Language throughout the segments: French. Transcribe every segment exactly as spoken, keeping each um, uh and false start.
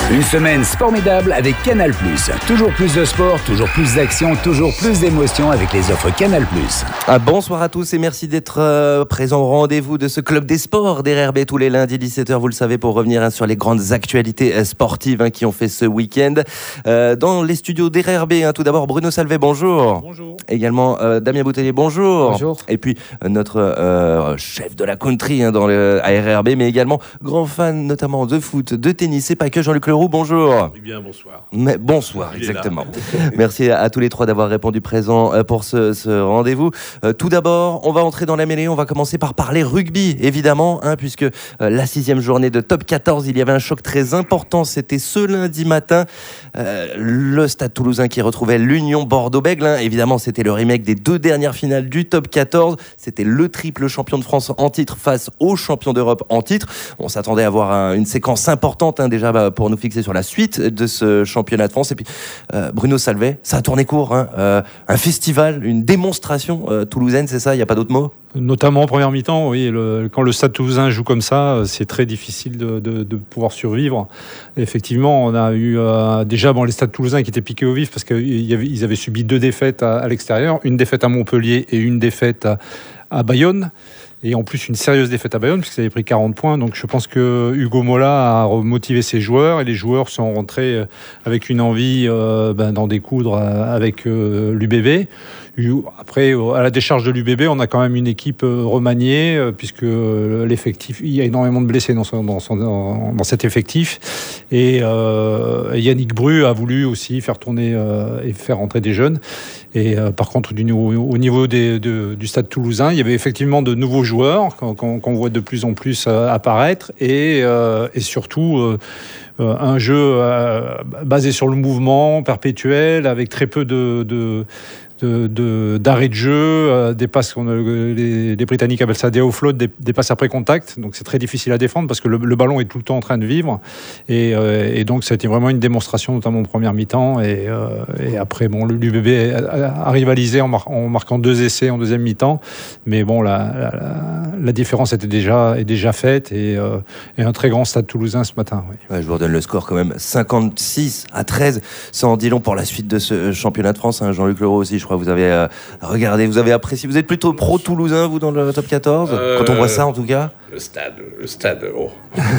Une semaine formidable avec Canal plus. Toujours plus de sport, toujours plus d'action, toujours plus d'émotions avec les offres Canal plus. Ah, bonsoir à tous et merci d'être euh, présents au rendez-vous de ce club des sports d'R R B tous les lundis dix-sept heures, vous le savez, pour revenir hein, sur les grandes actualités euh, sportives hein, qui ont fait ce week-end. Euh, dans les studios d'R R B, hein, tout d'abord Bruno Salvet, bonjour. Bonjour. Également euh, Damien Boutellier, bonjour. Bonjour. Et puis euh, notre euh, chef de la country hein, dans le, à R R B, mais également grand fan notamment de foot, de tennis et pas que, Jean-Luc Leroux, bonjour. Eh bien, bonsoir. Mais bonsoir, Il est exactement. Merci à, à tous les trois d'avoir répondu présent euh, pour ce, ce rendez-vous. Euh, tout d'abord, on va entrer dans la mêlée. On va commencer par parler rugby, évidemment, hein, puisque euh, la sixième journée de Top quatorze, il y avait un choc très important. C'était ce lundi matin. Euh, le Stade Toulousain qui retrouvait l'Union Bordeaux-Bègles. Hein. Évidemment, c'était le remake des deux dernières finales du Top quatorze. C'était le triple champion de France en titre face au champion d'Europe en titre. On s'attendait à avoir un, une séquence importante hein, déjà bah, pour nous fixer sur la suite de ce championnat de France. Et puis euh, Bruno Salvet, ça a tourné court. Hein. Euh, un festival, une démonstration euh, toulousaine, c'est ça? Il n'y a pas d'autre mot? Notamment en première mi-temps, oui. Le, quand le Stade Toulousain joue comme ça, c'est très difficile de, de, de pouvoir survivre. Et effectivement, on a eu euh, déjà bon, les Stades Toulousains qui étaient piqués au vif parce qu'ils avaient subi deux défaites à, à l'extérieur, une défaite à Montpellier et une défaite à, à Bayonne. Et en plus, une sérieuse défaite à Bayonne, puisqu'ils avaient pris quarante points. Donc, je pense que Hugo Mola a remotivé ses joueurs. Et les joueurs sont rentrés avec une envie euh, ben, d'en découdre avec euh, l'U B B. Après, à la décharge de l'U B B, on a quand même une équipe remaniée, puisque l'effectif, il y a énormément de blessés dans, son, dans, son, dans, dans cet effectif. Et euh, Yannick Bru a voulu aussi faire tourner euh, et faire rentrer des jeunes. Et euh, par contre, du niveau, au niveau des, de, du Stade Toulousain, il y avait effectivement de nouveaux joueurs qu'on, qu'on voit de plus en plus euh, apparaître. Et, euh, et surtout... Euh, Euh, un jeu euh, basé sur le mouvement perpétuel, avec très peu de, de, de, de, d'arrêt de jeu, euh, des passes, on a, les, les Britanniques appellent ça des offloads, des, des passes après contact. Donc c'est très difficile à défendre parce que le, le ballon est tout le temps en train de vivre. Et, euh, et donc ça a été vraiment une démonstration, notamment en première mi-temps. Et, euh, et après, bon, l'U B B a, a rivalisé en, mar- en marquant deux essais en deuxième mi-temps. Mais bon, la, la, la différence était déjà, est déjà faite. Et, euh, et un très grand Stade Toulousain ce matin. Oui. Ouais, je vous redonne le score quand même, cinquante-six à treize. Ça en dit long pour la suite de ce championnat de France. Hein. Jean-Luc Leroux aussi, je crois que vous avez euh, regardé, vous avez apprécié. Vous êtes plutôt pro-toulousain, vous, dans le top quatorze euh, quand on voit ça, en tout cas. Le stade, le stade, oh.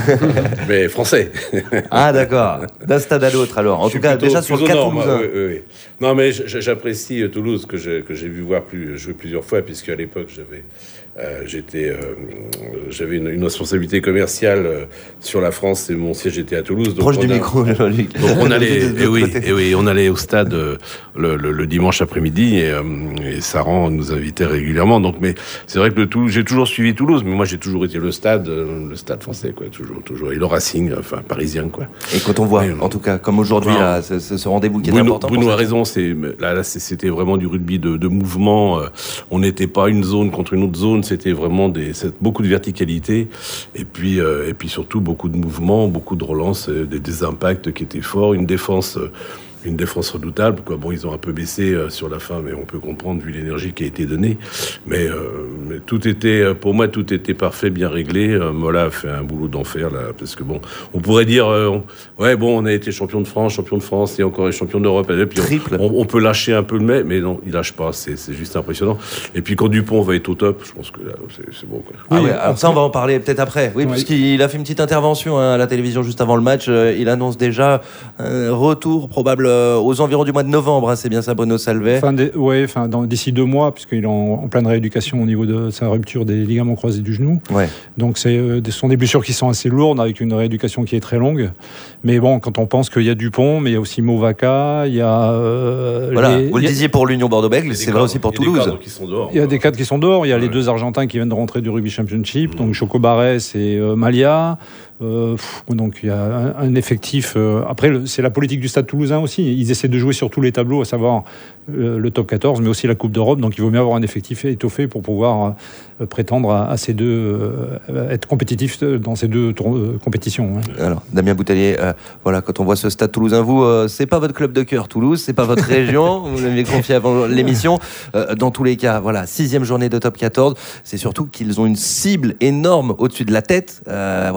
Mais français. Ah, d'accord. D'un stade à l'autre, alors. En Je tout cas, plutôt, déjà sur le cas toulousain. Oui, oui, oui. Non, mais j'apprécie Toulouse, que, je, que j'ai vu voir plus, jouer plusieurs fois, puisqu'à l'époque, j'avais... Euh, j'étais, euh, j'avais une, une responsabilité commerciale euh, sur la France et mon siège était à Toulouse. Donc Proche du a, micro, Jean-Luc. Donc on allait, et oui, et oui, on allait au stade euh, le, le, le dimanche après-midi et, euh, et Saran nous invitait régulièrement. Donc, mais c'est vrai que le Toulouse, j'ai toujours suivi Toulouse, mais moi j'ai toujours été le stade, euh, le stade français, quoi, toujours, toujours, et le Racing, enfin parisien, quoi. Et quand on voit, mais, en tout cas, comme aujourd'hui, non, là, ce, ce rendez-vous qui est Bruno, important. Bruno a raison, c'est là, là, c'était vraiment du rugby de, de mouvement. On n'était pas une zone contre une autre zone, c'était vraiment des beaucoup de verticalité et puis euh, et puis surtout beaucoup de mouvements, beaucoup de relances, euh, des, des impacts qui étaient forts, une défense euh, une défense redoutable, quoi. Bon, ils ont un peu baissé euh, sur la fin, mais on peut comprendre vu l'énergie qui a été donnée. Mais, euh, mais tout était, pour moi, tout était parfait, bien réglé. Euh, Mola a fait un boulot d'enfer là, parce que bon, on pourrait dire, euh, on, ouais, bon, on a été champion de France, champion de France et encore champion d'Europe. Et puis Triple. On, on, on peut lâcher un peu le mais, mais non, il lâche pas. C'est, c'est juste impressionnant. Et puis quand Dupont va être au top, je pense que là, c'est, c'est bon, quoi. Ah oui, alors ça, on va en parler peut-être après. Oui, oui. Puisqu'il a fait une petite intervention hein, à la télévision juste avant le match. Euh, il annonce déjà un retour probable euh, aux environs du mois de novembre. Hein, c'est bien ça, Bruno Salvet. Fin des, ouais, fin, dans, d'ici deux mois, puisqu'il est en, en pleine rééducation au niveau de sa rupture des ligaments croisés du genou. Ouais. Donc, c'est, euh, ce sont des blessures qui sont assez lourdes, avec une rééducation qui est très longue. Mais bon, quand on pense qu'il y a Dupont, mais il y a aussi Movaca, il y a... Euh, voilà, les, vous le disiez pour l'Union Bordeaux-Bègles, c'est vrai aussi pour Toulouse. Dehors, il y a des cadres qui sont dehors. Il y a ouais. les deux Argentins qui viennent de rentrer du Rugby Championship, mmh. donc Choco Barès et euh, Malia. Euh, pff, donc il y a un, un effectif. Euh, après, le, c'est la politique du Stade Toulousain aussi. Ils essaient de jouer sur tous les tableaux, à savoir euh, le top quatorze, mais aussi la Coupe d'Europe. Donc il vaut mieux avoir un effectif étoffé pour pouvoir euh, prétendre à, à ces deux, euh, être compétitif dans ces deux tour, euh, compétitions. Ouais. Alors, Damien Boutellier, euh, voilà, quand on voit ce Stade Toulousain, vous, euh, c'est pas votre club de cœur, Toulouse, c'est pas votre région. Vous l'avez confié avant l'émission. Euh, dans tous les cas, voilà, sixième journée de top quatorze. C'est surtout qu'ils ont une cible énorme au-dessus de la tête. Euh, voilà, triple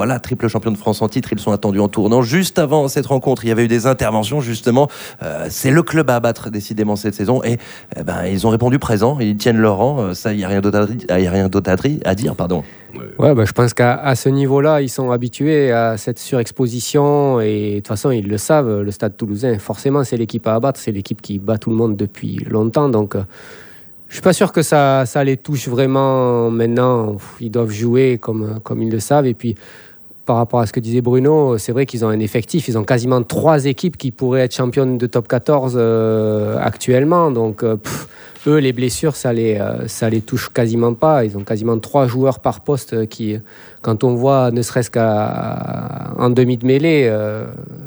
champion de France en titre, ils sont attendus en tournant. Juste avant cette rencontre, il y avait eu des interventions justement. Euh, c'est le club à abattre décidément cette saison et eh ben, ils ont répondu présent, ils tiennent leur rang. Ça, il n'y a rien d'autre à, y a rien d'autre à dire. Pardon. Ouais, bah, je pense qu'à à ce niveau-là, ils sont habitués à cette surexposition et de toute façon, ils le savent, le Stade Toulousain, forcément, c'est l'équipe à abattre, c'est l'équipe qui bat tout le monde depuis longtemps. Donc, euh, je suis pas sûr que ça, ça les touche vraiment maintenant. Ils doivent jouer comme, comme ils le savent. Et puis, par rapport à ce que disait Bruno, c'est vrai qu'ils ont un effectif. Ils ont quasiment trois équipes qui pourraient être championnes de top quatorze euh, actuellement. Donc, euh, pff, eux, les blessures, ça les, euh, ça les touche quasiment pas. Ils ont quasiment trois joueurs par poste qui, quand on voit, ne serait-ce qu'en demi de mêlée, euh,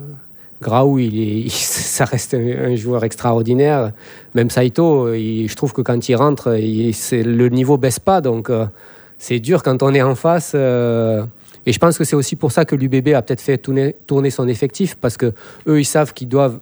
Graou, il est, il, ça reste un, un joueur extraordinaire. Même Saito, il, je trouve que quand il rentre, il, c'est, le niveau baisse pas. Donc, euh, c'est dur quand on est en face. Euh, et je pense que c'est aussi pour ça que l'U B B a peut-être fait tourner, tourner son effectif, parce que eux, ils savent qu'ils doivent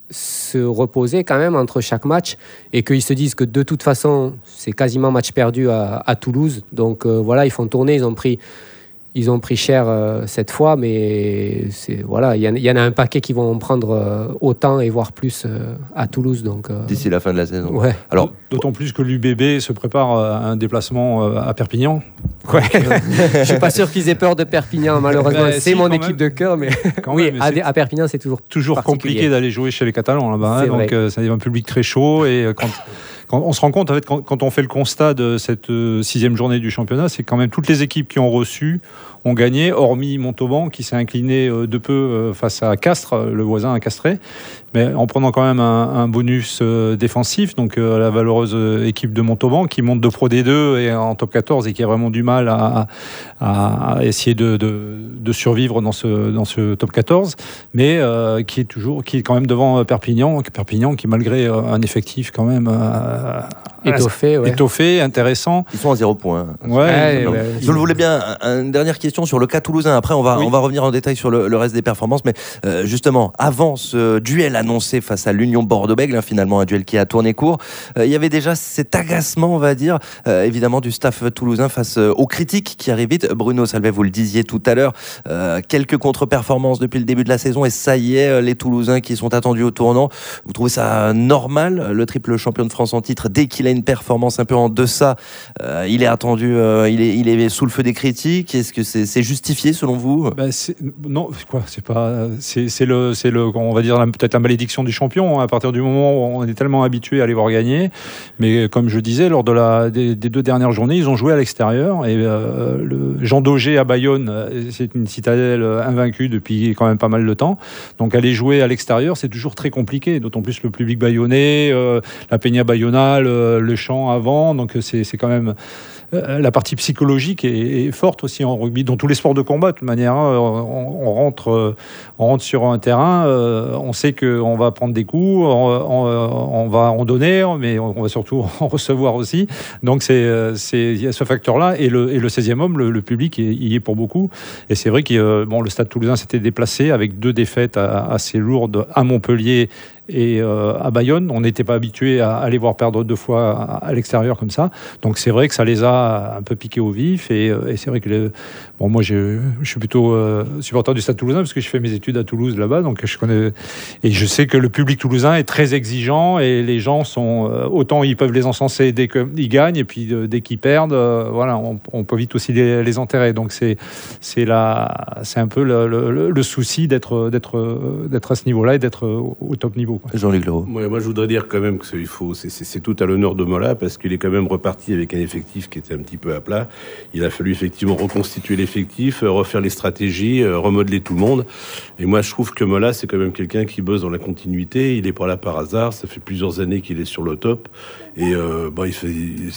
se reposer quand même entre chaque match et qu'ils se disent que de toute façon, c'est quasiment match perdu à, à Toulouse. Donc euh, voilà, ils font tourner, ils ont pris... Ils ont pris cher euh, cette fois, mais c'est, voilà, il y, y en a un paquet qui vont en prendre euh, autant et voire plus euh, à Toulouse. Donc, euh, d'ici la fin de la saison. Ouais. Alors, d'autant plus que l'U B B se prépare à un déplacement à Perpignan. Ouais. Je suis pas sûr qu'ils aient peur de Perpignan, malheureusement. Bah, c'est si, mon équipe même. de cœur, mais oui, même, mais à, à Perpignan, c'est toujours toujours compliqué d'aller jouer chez les Catalans là-bas. Hein, donc, euh, c'est un public très chaud et quand. Quand on se rend compte, en fait, quand, quand on fait le constat de cette euh, sixième journée du championnat, c'est quand même toutes les équipes qui ont reçu ont gagné, hormis Montauban qui s'est incliné euh, de peu euh, face à Castres, le voisin à Castré, mais en prenant quand même un, un bonus euh, défensif. Donc euh, la valeureuse euh, équipe de Montauban qui monte de Pro D deux et en top quatorze et qui a vraiment du mal à, à, à essayer de, de, de survivre dans ce, dans ce top quatorze, mais euh, qui est toujours, qui est quand même devant Perpignan, Perpignan qui malgré euh, un effectif quand même euh, étoffé, ouais. étoffé, intéressant. Ils sont à zéro point. Ouais, ouais, ouais. Je le voulais bien. Une dernière question sur le cas toulousain. Après, on va, oui. on va revenir en détail sur le, le reste des performances. Mais euh, justement, avant ce duel annoncé face à l'Union Bordeaux-Bègles, hein, finalement un duel qui a tourné court, euh, il y avait déjà cet agacement, on va dire, euh, évidemment du staff toulousain face euh, aux critiques qui arrivent vite. Bruno Salvet, vous le disiez tout à l'heure, euh, quelques contre-performances depuis le début de la saison et ça y est, les Toulousains qui sont attendus au tournant. Vous trouvez ça normal, le triple champion de France en titre, dès qu'il a une performance un peu en deçà, euh, il est attendu, euh, il, est, il est sous le feu des critiques. Est-ce que c'est, c'est justifié selon vous? Ben c'est, non, c'est quoi, c'est pas, c'est, c'est le, c'est le, on va dire la, peut-être la malédiction du champion. Hein, à partir du moment où on est tellement habitué à les voir gagner, mais comme je disais, lors de la, des, des deux dernières journées, ils ont joué à l'extérieur et euh, le Jean Daugé à Bayonne, c'est une citadelle invaincue depuis quand même pas mal de temps. Donc aller jouer à l'extérieur, c'est toujours très compliqué. D'autant plus le public bayonnais, euh, la Peña Bayona, le, le champ avant. Donc c'est, c'est quand même euh, la partie psychologique est, est forte aussi en rugby, dans tous les sports de combat. De toute manière, hein, on, on rentre, euh, on rentre sur un terrain, euh, on sait qu'on va prendre des coups, on, on, on va en donner, mais on va surtout en recevoir aussi. Donc c'est, c'est, il y a ce facteur-là. Et le, et le seizième homme, le, le public, y est pour beaucoup. Et c'est vrai que bon, le Stade Toulousain s'était déplacé avec deux défaites assez lourdes à Montpellier et euh, à Bayonne. On n'était pas habitué à aller voir perdre deux fois à, à l'extérieur comme ça. Donc c'est vrai que ça les a un peu piqués au vif. Et, et c'est vrai que les... bon, moi je, je suis plutôt euh, supporter du Stade Toulousain parce que je fais mes études à Toulouse là-bas. Donc je connais et je sais que le public toulousain est très exigeant et les gens sont euh, autant ils peuvent les encenser dès qu'ils gagnent et puis euh, dès qu'ils perdent, euh, voilà, on, on peut vite aussi les, les enterrer. Donc c'est c'est la c'est un peu le, le, le souci d'être d'être d'être à ce niveau-là et d'être au top niveau. Jean-Luc Leroux. Ouais, moi, je voudrais dire quand même que c'est, il faut, c'est, c'est, c'est tout à l'honneur de Mola parce qu'il est quand même reparti avec un effectif qui était un petit peu à plat. Il a fallu effectivement reconstituer l'effectif, refaire les stratégies, remodeler tout le monde. Et moi, je trouve que Mola, c'est quand même quelqu'un qui bosse dans la continuité. Il est pas là par hasard. Ça fait plusieurs années qu'il est sur le top. Et euh, bon, il fait.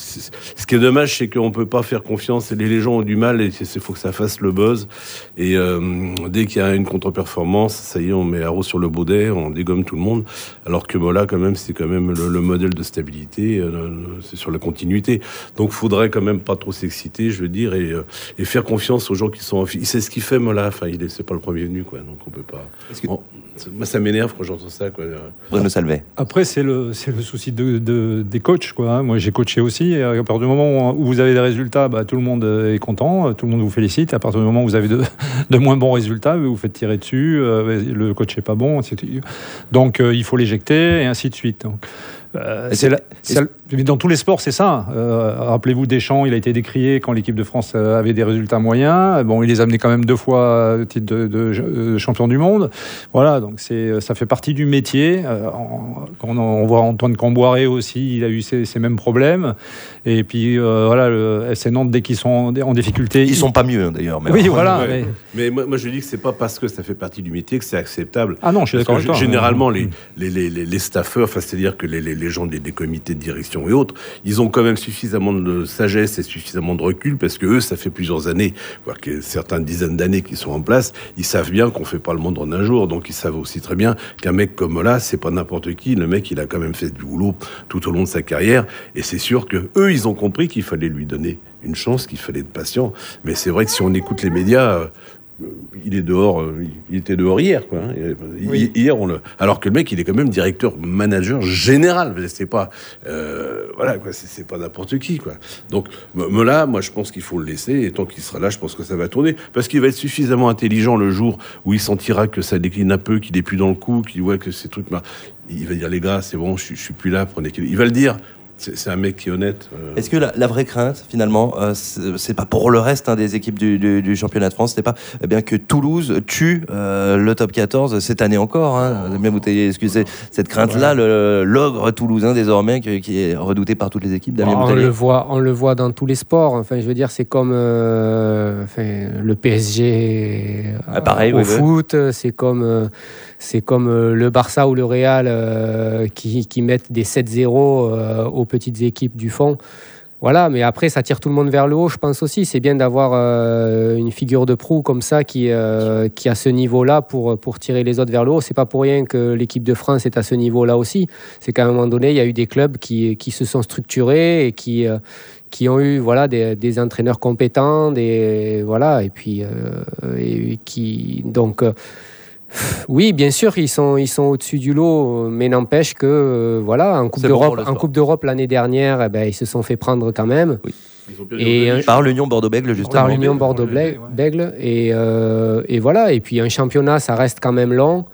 Ce qui est dommage, c'est qu'on peut pas faire confiance. Les, les gens ont du mal. Et il faut que ça fasse le buzz. Et euh, dès qu'il y a une contre-performance, ça y est, on met l'arrow sur le baudet, on dégomme tout le monde. alors que Mola, quand même, c'est quand même le, le modèle de stabilité, euh, c'est sur la continuité. Donc, faudrait quand même pas trop s'exciter, je veux dire, et, euh, et faire confiance aux gens qui sont en fi- Il sait ce qu'il fait, Mola. Enfin, il est, c'est pas le premier venu, quoi. Donc, on peut pas. Que... Bon, moi, ça m'énerve quand j'entends ça, quoi. Bruno Salvet. Après, c'est le, c'est le souci de, de, des coachs, quoi. Moi, j'ai coaché aussi. Et à partir du moment où vous avez des résultats, bah, tout le monde est content, tout le monde vous félicite. À partir du moment où vous avez de, de moins bons résultats, vous vous faites tirer dessus, euh, le coach n'est pas bon, et cetera. Donc, euh, il faut l'éjecter, et ainsi de suite. Donc, euh, c'est la, c'est la, dans tous les sports, c'est ça. Euh, rappelez-vous, Deschamps, il a été décrié quand l'équipe de France avait des résultats moyens. Bon, il les a amenés quand même deux fois au titre de, de, de champion du monde. Voilà, donc c'est, ça fait partie du métier. Euh, on, on voit Antoine Camboiré aussi, il a eu ces, ces mêmes problèmes. Et puis, euh, voilà, le F C Nantes, dès qu'ils sont en, en difficulté... Ils ils sont pas mieux, d'ailleurs. Mais oui, voilà. Ouais. Mais, mais moi, moi, je dis que c'est pas parce que ça fait partie du métier que c'est acceptable. Ah non, je suis d'accord avec toi. Généralement, les, les, les, les, les staffeurs, enfin, c'est-à-dire que les, les, les gens des, des comités de direction et autres, ils ont quand même suffisamment de sagesse et suffisamment de recul, parce que eux, ça fait plusieurs années, voire que certaines dizaines d'années qu'ils sont en place, ils savent bien qu'on fait pas le monde en un jour, donc ils savent aussi très bien qu'un mec comme là, c'est pas n'importe qui. Le mec, il a quand même fait du boulot tout au long de sa carrière, et c'est sûr que eux, ils ont compris qu'il fallait lui donner une chance, qu'il fallait être patient. Mais c'est vrai que si on écoute les médias, euh, il est dehors, euh, il était dehors hier, quoi. Hein. Oui. Hier, on le. Alors que le mec, il est quand même directeur manager général. C'est pas, euh, voilà, quoi. C'est, c'est pas n'importe qui, quoi. Donc, me là, moi, je pense qu'il faut le laisser. Et tant qu'il sera là, je pense que ça va tourner, parce qu'il va être suffisamment intelligent le jour où il sentira que ça décline un peu, qu'il est plus dans le coup, qu'il voit que ces trucs, bah, il va dire les gars, c'est bon, je, je suis plus là. Prenez. Il va le dire. C'est, c'est un mec qui est honnête. Euh... Est-ce que la, la vraie crainte, finalement, euh, c'est, c'est pas pour le reste hein, des équipes du, du, du championnat de France, c'est pas eh bien que Toulouse tue euh, le top quatorze cette année encore. Hein, oh, même vous excusez cette crainte-là, le, l'ogre toulousain désormais qui, qui est redouté par toutes les équipes. Damien on le voit, on le voit dans tous les sports. Enfin, je veux dire, c'est comme euh, enfin, le P S G ah, pareil, au oui, foot. Oui. C'est comme euh, c'est comme euh, le Barça ou le Real euh, qui, qui mettent des sept zéro euh, aux petites équipes du fond. Voilà, mais après, ça tire tout le monde vers le haut, je pense aussi. C'est bien d'avoir euh, une figure de proue comme ça qui, euh, qui a ce niveau-là pour, pour tirer les autres vers le haut. C'est pas pour rien que l'équipe de France est à ce niveau-là aussi. C'est qu'à un moment donné, il y a eu des clubs qui, qui se sont structurés et qui, euh, qui ont eu voilà, des, des entraîneurs compétents, des, voilà, et puis euh, et qui... Donc... Euh, oui, bien sûr, ils sont, ils sont au-dessus du lot, mais n'empêche que, euh, voilà, en Coupe, d'Europe, bon en Coupe d'Europe l'année dernière, eh ben, ils se sont fait prendre quand même. Oui. Et euh, par l'Union Bordeaux-Bègles, justement. Par l'Union Bordeaux-Bègles. Et, euh, et voilà, et puis un championnat, ça reste quand même long.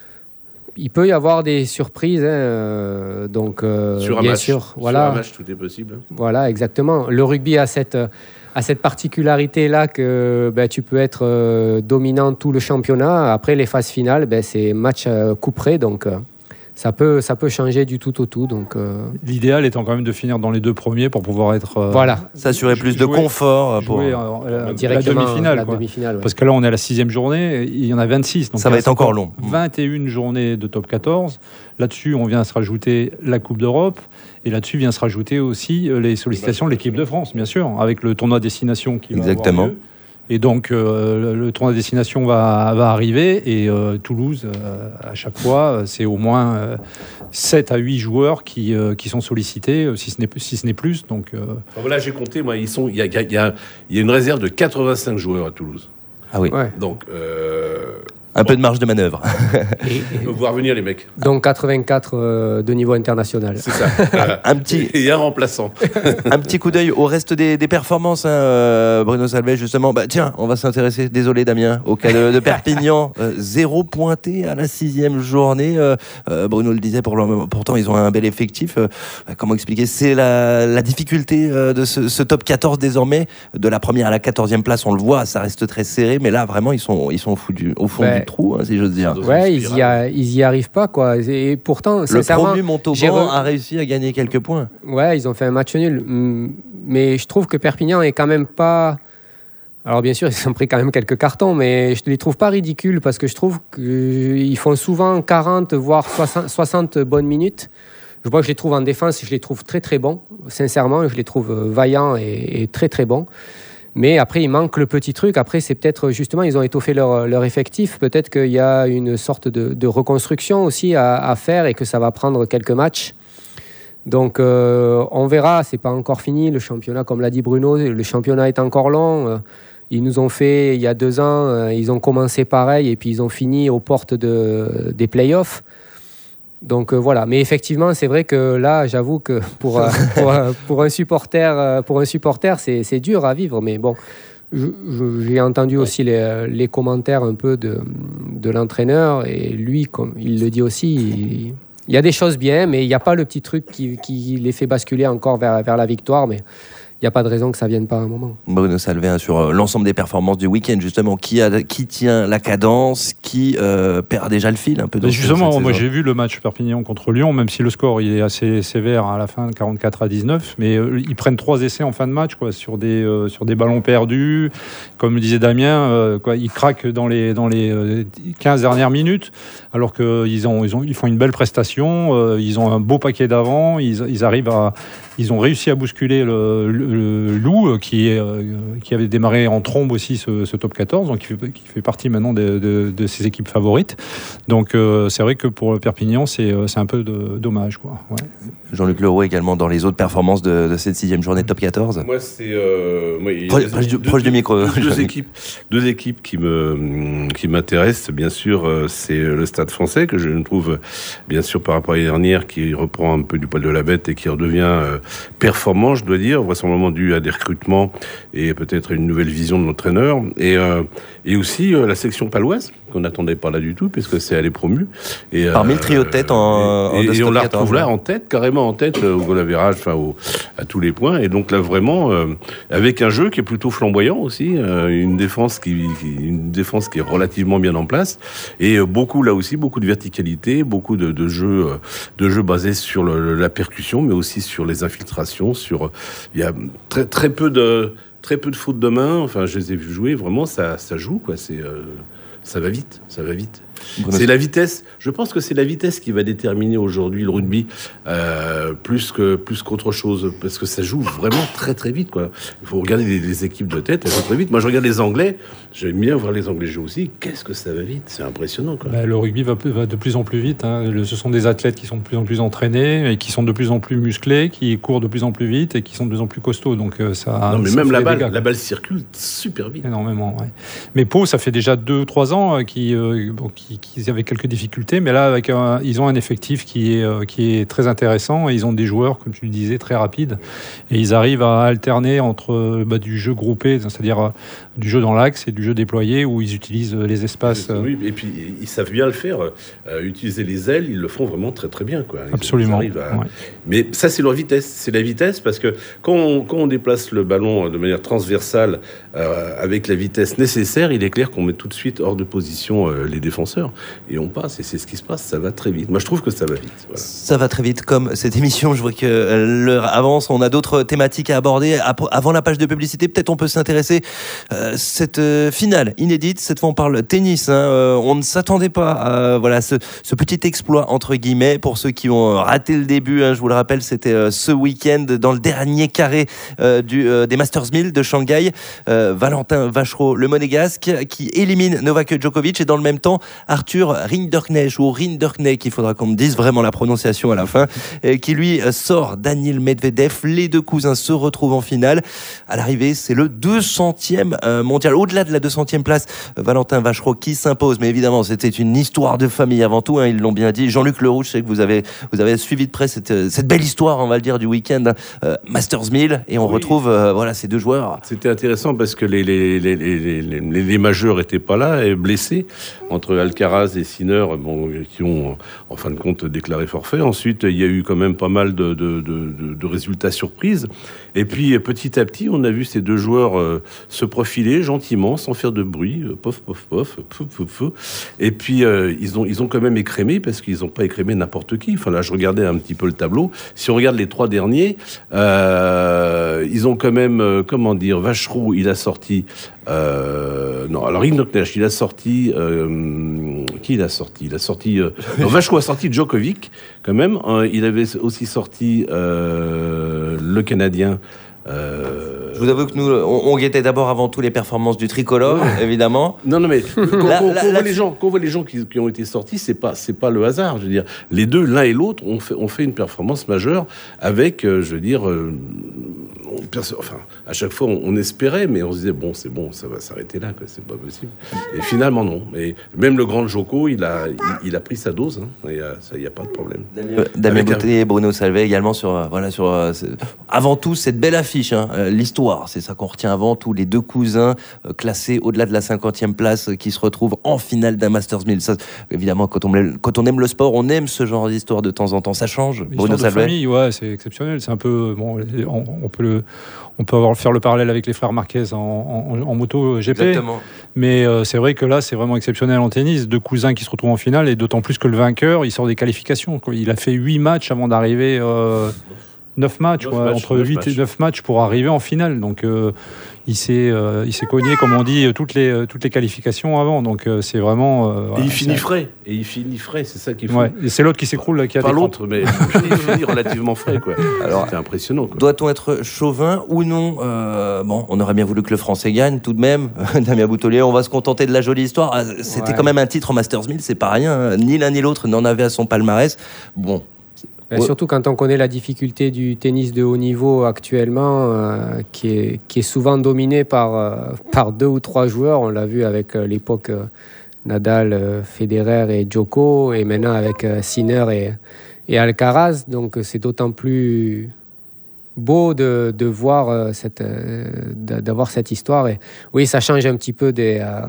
Il peut y avoir des surprises, hein, donc euh, sur un bien match, sûr. Voilà. Sur un match, tout est possible. Voilà, exactement. Le rugby a cette... à cette particularité-là que ben, tu peux être euh, dominant tout le championnat. Après, les phases finales, ben, c'est match euh, coup près, donc euh, ça, peut, ça peut changer du tout au tout. Donc, euh... l'idéal étant quand même de finir dans les deux premiers pour pouvoir être... Euh, voilà. S'assurer plus jouer, de confort pour jouer, euh, la demi-finale. La quoi. demi-finale ouais. Parce que là, on est à la sixième journée, il y en a vingt-six. Donc ça va être encore long. vingt et une journées de top quatorze. Là-dessus, on vient se rajouter la Coupe d'Europe. Et là-dessus vient se rajouter aussi les sollicitations de l'équipe de France, bien sûr, avec le tournoi destination qui va Exactement. avoir lieu. Et donc, euh, le tournoi destination va, va arriver. Et euh, Toulouse, euh, à chaque fois, c'est au moins euh, sept à huit joueurs qui, euh, qui sont sollicités, si ce n'est, si ce n'est plus. Donc, euh... enfin, voilà, j'ai compté, moi, il y, y, y, y a une réserve de quatre-vingt-cinq joueurs à Toulouse. Ah oui. Ouais. Donc... Euh... Un peu de marge de manœuvre. Et, et... voir venir les mecs. Donc quatre-vingt-quatre euh, de niveau international. C'est ça. un petit... Et un remplaçant. un petit coup d'œil au reste des, des performances, hein, euh, Bruno Salvet, justement. Bah, tiens, on va s'intéresser, désolé Damien, au cas de, de Perpignan. euh, zéro pointé à la sixième journée. Euh, euh, Bruno le disait, pour le, pourtant ils ont un bel effectif. Euh, comment expliquer ? C'est la, la difficulté euh, de ce, ce top quatorze désormais. De la première à la quatorzième place, on le voit, ça reste très serré. Mais là, vraiment, ils sont, ils sont au, fou du, au fond ouais. du trou, hein, si j'ose dire. Ouais, ils y, a, ils y arrivent pas, quoi. Et pourtant, le promu Montauban re... a réussi à gagner quelques points. Ouais, ils ont fait un match nul. Mais je trouve que Perpignan est quand même pas... Alors bien sûr, ils ont pris quand même quelques cartons, mais je ne les trouve pas ridicules parce que je trouve qu'ils font souvent quarante, voire soixante bonnes minutes. Je vois que je les trouve en défense, je les trouve très très bons. Sincèrement, je les trouve vaillants et, et très très bons. Mais après, il manque le petit truc. Après, c'est peut-être justement, ils ont étoffé leur, leur effectif. Peut-être qu'il y a une sorte de, de reconstruction aussi à, à faire et que ça va prendre quelques matchs. Donc, euh, on verra. C'est pas encore fini. Le championnat, comme l'a dit Bruno, le championnat est encore long. Ils nous ont fait, il y a deux ans, ils ont commencé pareil et puis ils ont fini aux portes de, des playoffs. Donc euh, voilà, mais effectivement, c'est vrai que là, j'avoue que pour, euh, pour, euh, pour un supporter, euh, pour un supporter c'est, c'est dur à vivre. Mais bon, je, je, j'ai entendu aussi les, les commentaires un peu de, de l'entraîneur. Et lui, comme il le dit aussi, il, il y a des choses bien, mais il n'y a pas le petit truc qui, qui les fait basculer encore vers, vers la victoire. Mais il n'y a pas de raison que ça ne vienne pas à un moment. Bruno Salvin, sur l'ensemble des performances du week-end, justement, qui, a, qui tient la cadence, qui euh, perd déjà le fil un peu dans justement, moi j'ai vu le match Perpignan contre Lyon, même si le score il est assez sévère à la fin, quarante-quatre à dix-neuf, mais euh, ils prennent trois essais en fin de match, quoi, sur, des, euh, sur des ballons perdus. Comme le disait Damien, euh, quoi, ils craquent dans les, dans les euh, quinze dernières minutes, alors qu'ils ont, ils ont, ils font une belle prestation, euh, ils ont un beau paquet d'avant, ils, ils arrivent à... Ils ont réussi à bousculer le, le, le Loup, qui, est, euh, qui avait démarré en trombe aussi ce, ce top quatorze, donc qui fait, qui fait partie maintenant de, de, de ses équipes favorites. Donc euh, c'est vrai que pour Perpignan, c'est, c'est un peu de, dommage, quoi. Ouais. Jean-Luc Leroux également dans les autres performances de, de cette sixième journée de top quatorze. Moi, c'est euh, moi, proche, proche, du, proche du micro. Deux, deux équipes, deux équipes qui me qui m'intéressent, bien sûr, c'est le Stade Français que je trouve, bien sûr, par rapport à l'année dernière, qui reprend un peu du poil de la bête et qui redevient euh, performant, je dois dire, vraisemblablement dû à des recrutements et peut-être à une nouvelle vision de l'entraîneur, et euh, et aussi euh, la section paloise qu'on n'attendait pas là du tout, puisque c'est elle est promue. Et, Parmi euh, le trio de tête en, et, en et on la quatorze, retrouve là en tête, carrément en tête, au goal average, enfin au, à tous les points. Et donc là vraiment euh, avec un jeu qui est plutôt flamboyant aussi, euh, une défense qui, qui une défense qui est relativement bien en place, et euh, beaucoup là aussi beaucoup de verticalité, beaucoup de, de jeux euh, de jeux basés sur le, la percussion, mais aussi sur les infiltrations. Sur il y a très très peu de très peu de fautes de main. Enfin, je les ai vus jouer, vraiment ça ça joue, quoi. C'est euh, ça va vite, ça va vite. Bruno. C'est la vitesse. Je pense que c'est la vitesse qui va déterminer aujourd'hui le rugby euh, plus que plus qu'autre chose, parce que ça joue vraiment très très vite, quoi. Il faut regarder les, les équipes de tête, elles jouent très vite. Moi, je regarde les Anglais. J'aime bien voir les Anglais jouer aussi. Qu'est-ce que ça va vite, c'est impressionnant, quoi. Bah, le rugby va, va de plus en plus vite. Hein. Le, ce sont des athlètes qui sont de plus en plus entraînés et qui sont de plus en plus musclés, qui courent de plus en plus vite et qui sont de plus en plus costauds. Donc euh, ça. Non, mais ça même la balle, dégâts, la balle circule super vite. Énormément. Ouais. Mais Pau, ça fait déjà deux, trois ans euh, qui, euh, bon, qui, qui avaient quelques difficultés, mais là, avec un, ils ont un effectif qui est, euh, qui est très intéressant et ils ont des joueurs, comme tu le disais, très rapides. Et ils arrivent à alterner entre bah, du jeu groupé, c'est-à-dire euh, du jeu dans l'axe et du jeu déployé où ils utilisent les espaces. Euh... Oui, et puis ils savent bien le faire. Euh, utiliser les ailes, ils le font vraiment très très bien, quoi. Ils, Absolument. Ils à... ouais. Mais ça, c'est leur vitesse. C'est la vitesse parce que quand on, quand on déplace le ballon de manière transversale euh, avec la vitesse nécessaire, il est clair qu'on met tout de suite hors de position euh, les défenseurs et on passe. Et c'est ce qui se passe. Ça va très vite. Moi, je trouve que ça va vite. Voilà. Ça va très vite. Comme cette émission, je vois que l'heure avance. On a d'autres thématiques à aborder. Avant la page de publicité, peut-être on peut s'intéresser à cette finale inédite. Cette fois, on parle tennis. Hein. On ne s'attendait pas à voilà, ce, ce petit exploit, entre guillemets, pour ceux qui ont raté le début. Hein. Je vous le rappelle, c'était ce week-end dans le dernier carré euh, du, euh, des Masters mille de Shanghai. Euh, Valentin Vachereau, le monégasque, qui élimine Novak Djokovic, et dans le même temps, Arthur Rinderknecht, ou Rinderknecht, il faudra qu'on me dise vraiment la prononciation à la fin, euh, qui lui sort Daniil Medvedev. Les deux cousins se retrouvent en finale. À l'arrivée, c'est le deux centième euh, mondial. Au-delà de la deux centième place, euh, Valentin Vachereau qui s'impose. Mais évidemment, c'était une histoire de famille avant tout, hein, ils l'ont bien dit. Jean-Luc Leroux, je sais que vous avez, vous avez suivi de près cette, cette belle histoire, on va le dire, du week-end euh, Masters mille, et on oui. retrouve euh, voilà, ces deux joueurs. C'était intéressant parce que les, les, les, les, les, les, les majeurs étaient pas là, et blessés, entre Alcaraz et Sinner, bon, qui ont en fin de compte déclaré forfait. Ensuite, il y a eu quand même pas mal de, de, de, de résultats surprises. Et puis, petit à petit, on a vu ces deux joueurs euh, se profiler gentiment, sans faire de bruit, euh, pof, pof, pof, pouf, pouf, pouf. Et puis, euh, ils ont, ils ont quand même écrémé, parce qu'ils n'ont pas écrémé n'importe qui. Enfin, là, je regardais un petit peu le tableau. Si on regarde les trois derniers, euh, ils ont quand même, euh, comment dire, Vachereau, il a sorti... Euh, non, alors Rinderknecht, il a sorti... Euh, qui il a sorti Il a sorti... Euh, non, Vachereau a sorti Djokovic, quand même. Euh, il avait aussi sorti euh, le Canadien... Euh, vous avoue que nous, on, on guettait d'abord avant tout les performances du tricolore, évidemment. Non, non, mais quand, La- quand- la- quand on la- voit les gens, quand on voit les gens qui, qui ont été sortis, c'est pas, c'est pas le hasard. Je veux dire, les deux, l'un et l'autre, ont fait, ont fait une performance majeure avec, euh, je veux dire, euh, on perce- enfin, à chaque fois, on, on espérait, mais on se disait bon, c'est bon, ça va s'arrêter là, quoi, c'est pas possible. Et finalement, non. Et même le grand Joko, il a, il, il a pris sa dose. Hein, et euh, ça, il y a pas de problème. Damien, Damien Avec un- Bouteiller et Bruno Salvet également sur, euh, voilà, sur euh, c'est- avant tout cette belle affiche, hein, euh, l'histoire, c'est ça qu'on retient avant tout, les deux cousins euh, classés au-delà de la cinquantième place euh, qui se retrouvent en finale d'un Masters mille. Ça, évidemment, quand on, aime, quand on aime le sport, on aime ce genre d'histoire de temps en temps. Ça change. L'histoire Bruno de Salvet. famille, ouais, c'est exceptionnel. C'est un peu, bon, on, on peut le, on peut avoir faire le parallèle avec les frères Marquez en, en, en moto G P. Exactement. Mais euh, c'est vrai que là, c'est vraiment exceptionnel en tennis. Deux cousins qui se retrouvent en finale, et d'autant plus que le vainqueur, il sort des qualifications, quoi. Il a fait huit matchs avant d'arriver. Euh, neuf matchs, Neuf quoi, matchs, entre neuf huit matchs. et neuf matchs pour arriver en finale. Donc, euh, il s'est euh, il s'est cogné, comme on dit, toutes les, toutes les qualifications avant. Donc, euh, c'est vraiment. euh, Et voilà, il finit c'est- frais. Et il finit frais, c'est ça qu'il faut. Ouais. Et c'est l'autre qui s'écroule, là, qui a Pas des crampes. l'autre, mais il finit, il finit relativement frais, quoi. Alors, C'était impressionnant, quoi. Doit-on être chauvin ou non? euh, Bon, on aurait bien voulu que le Français gagne tout de même. Damien Bouteiller, on va se contenter de la jolie histoire. Ah, C'était Ouais. quand même un titre en Masters mille, c'est pas rien. hein. Ni l'un ni l'autre n'en avait à son palmarès. Bon. Et Ouais. surtout quand on connaît la difficulté du tennis de haut niveau actuellement, euh, qui, est, qui est souvent dominé par, euh, par deux ou trois joueurs. On l'a vu avec euh, l'époque euh, Nadal, euh, Federer et Djoko, et maintenant avec euh, Sinner et, et Alcaraz. Donc c'est d'autant plus beau de, de voir euh, cette, euh, d'avoir cette histoire. Et oui, ça change un petit peu des, euh,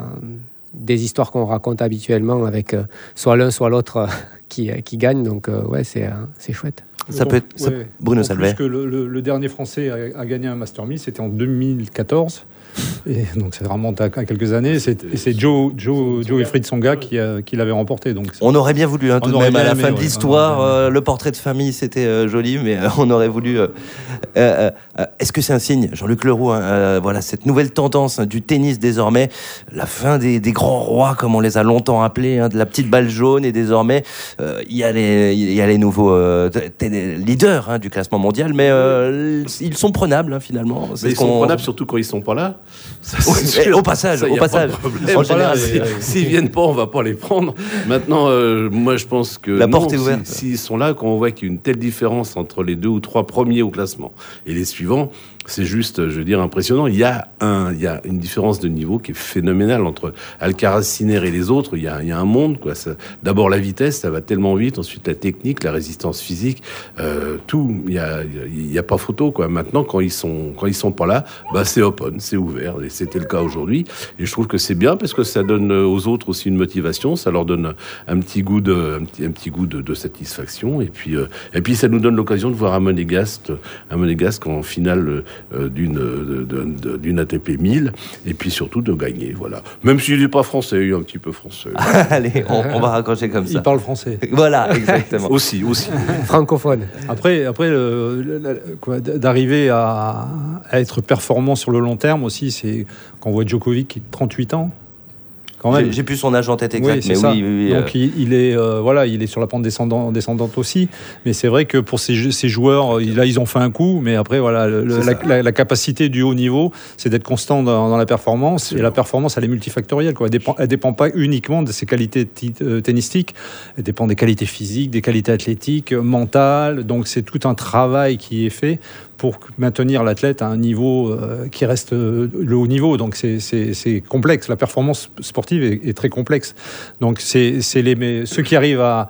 des histoires qu'on raconte habituellement avec euh, soit l'un soit l'autre euh, qui, qui gagne. Donc euh, ouais, c'est, euh, c'est chouette. Ça peut être- ça- Ouais. Bruno En Salvet. plus que le, le- le dernier Français a, a gagné un Master mille, c'était en deux mille quatorze. Et donc ça remonte à, à quelques années. C'est, et c'est Joe, Joe, Joe Wilfried Tsonga qui, a- qui l'avait remporté. Donc c'est- On aurait bien voulu, hein, tout On de aurait même, à bien la aimé, fin de ouais, l'histoire, on aurait bien euh, le portrait de famille, c'était euh, joli, mais euh, on aurait voulu... euh, euh, euh, est-ce que c'est un signe, Jean-Luc Leroux, hein, euh, voilà, cette nouvelle tendance hein, du tennis désormais, la fin des, des grands rois, comme on les a longtemps appelés, hein, de la petite balle jaune, et désormais, euh, il y a les, il y a les nouveaux euh, t- t- leaders hein, du classement mondial, mais euh, ils sont prenables, hein, finalement. C'est Mais ils ce qu'on- sont prenables surtout quand ils sont pas là. Ça, Oui, c'est mais sûr. au passage, Ça, y au a pas de passage. problème. En général, Si- euh, S'ils viennent pas, on va pas les prendre. Maintenant, euh, moi, je pense que La non, porte est si- ouverte. S'ils sont là, quand on voit qu'il y a une telle différence entre les deux ou trois premiers au classement et les suivants, c'est juste, je veux dire, impressionnant. Il y a un, il y a une différence de niveau qui est phénoménale entre Alcaraz, Sinner et les autres. Il y a, il y a un monde, quoi. Ça- D'abord la vitesse, ça va tellement vite. Ensuite la technique, la résistance physique, euh, tout. Il y a, il y a pas photo, quoi. Maintenant, quand ils sont, quand ils sont pas là, bah c'est open, c'est ouvert. Et c'était le cas aujourd'hui. Et je trouve que c'est bien parce que ça donne aux autres aussi une motivation. Ça leur donne un petit goût de, un petit, un petit goût de, de satisfaction. Et puis, euh, et puis ça nous donne l'occasion de voir un Monégasque, un Monégasque en finale euh, d'une, de- de- d'une A T P mille. Et puis surtout de gagner, voilà. Même s'il n'est pas français, il est un petit peu français. Allez, on, on va raccrocher comme ça. il parle français. Voilà, exactement. aussi, aussi. Francophone. Après, après le- le- le- quoi, d'arriver à, à être performant sur le long terme aussi, c'est quand on voit Djokovic qui a trente-huit ans. Quand même. J'ai, j'ai plus son âge en tête exact, Oui, c'est mais ça. oui, oui, oui, Donc euh, il, il est euh, voilà, il est sur la pente descendante, descendante aussi. Mais c'est vrai que pour ces, ces joueurs, il- là ils ont fait un coup, mais après voilà, le- le- la, la- la capacité du haut niveau, c'est d'être constant dans, dans la performance. C'est et bon. la performance, elle est multifactorielle, quoi. Elle dépend, elle dépend pas uniquement de ses qualités ti- euh, tennistiques. Elle dépend des qualités physiques, des qualités athlétiques, euh, mentales. Donc c'est tout un travail qui est fait pour maintenir l'athlète à un niveau euh, qui reste euh, le haut niveau. Donc c'est, c'est, c'est complexe. La performance sportive est, est très complexe. Donc c'est, c'est les, mais ceux qui arrivent à,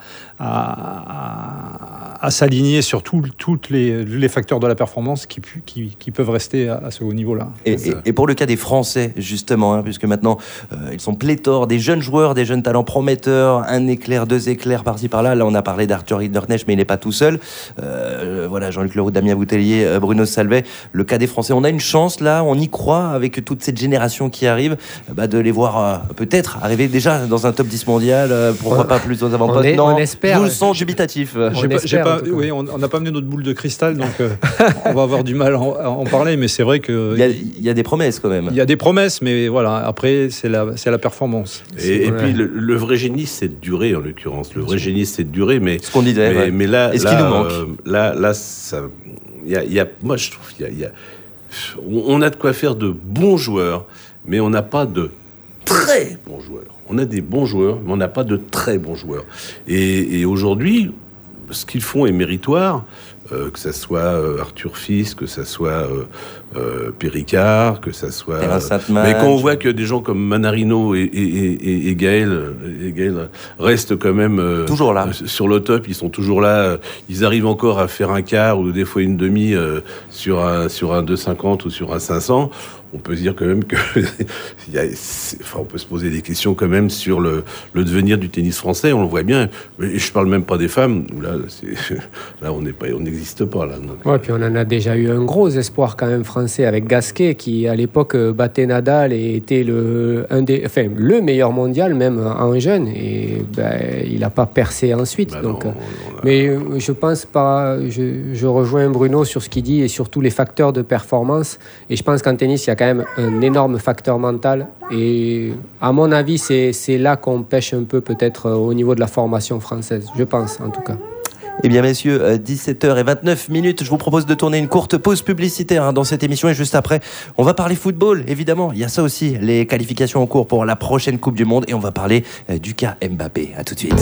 à, à s'aligner sur tous toutes les, les facteurs de la performance qui, pu- qui, qui peuvent rester à, à ce haut niveau-là. Et, et- et pour le cas des Français, justement, hein, puisque maintenant, euh, ils sont pléthores, des jeunes joueurs, des jeunes talents prometteurs, un éclair, deux éclairs par-ci par-là. Là, on a parlé d'Arthur Rinderknecht, mais il n'est pas tout seul. Euh, voilà, Jean-Luc Leroux, Damien Bouteiller, euh, Bruno Salvet. Le cas des Français, on a une chance, là, on y croit, avec toute cette génération qui arrive, euh, bah, de les voir euh, peut-être arriver déjà dans un top dix mondial, euh, pourquoi On- pas plus aux on avant-postes. est- Non, on espère. je vous le sens dubitatif. On J'ai pas- j'ai espère, pas- en tout cas. oui, on n'a pas amené notre boule de cristal, donc euh, on va avoir du mal à en, à en parler, mais c'est vrai que Il y, a, il y a des promesses, quand même. il y a des promesses, mais voilà, après, c'est la, c'est la performance. Et, et Ouais. puis le, le vrai génie, c'est de durer en l'occurrence. Le vrai génie, c'est de durer, mais Ce qu'on disait, mais, ouais. mais là, Et ce là, qui nous manque. euh, là, là, ça, il y a, il y a, moi je trouve, il y a, il y a on a de quoi faire de bons joueurs, mais on n'a pas de très bons joueurs. On a des bons joueurs, mais on n'a pas de très bons joueurs. Et, et aujourd'hui, ce qu'ils font est méritoire, euh, que ça soit euh, Arthur Fils, que ça soit euh, euh, Péricard, que ça soit... Euh, mais quand on voit que des gens comme Manarino et, et, et, et, Gaël, et Gaël restent quand même... Euh, toujours là. Euh, sur le top, ils sont toujours là. Euh, ils arrivent encore à faire un quart ou des fois une demi euh, sur un, sur un deux cinquante ou sur un cinq cents. On peut se dire quand même que, il y a, enfin, on peut se poser des questions quand même sur le, le devenir du tennis français. On le voit bien. Et je parle même pas des femmes. Là, c'est, là, on n'est pas, on n'existe pas là. Donc, ouais, puis on en a déjà eu un gros espoir quand même français avec Gasquet qui à l'époque battait Nadal et était le un des, enfin le meilleur mondial même en jeune. Et ben, il n'a pas percé ensuite. Bah donc, non, a... mais je pense pas. Je, je rejoins Bruno sur ce qu'il dit et sur tous les facteurs de performance. Et je pense qu'en tennis, il y a quand même un énorme facteur mental et à mon avis c'est, c'est là qu'on pêche un peu peut-être au niveau de la formation française, je pense en tout cas. Eh bien messieurs, dix-sept heures vingt-neuf minutes, je vous propose de tourner une courte pause publicitaire hein, dans cette émission et juste après on va parler football évidemment, il y a ça aussi, les qualifications en cours pour la prochaine Coupe du Monde et on va parler euh, du cas Mbappé. À tout de suite.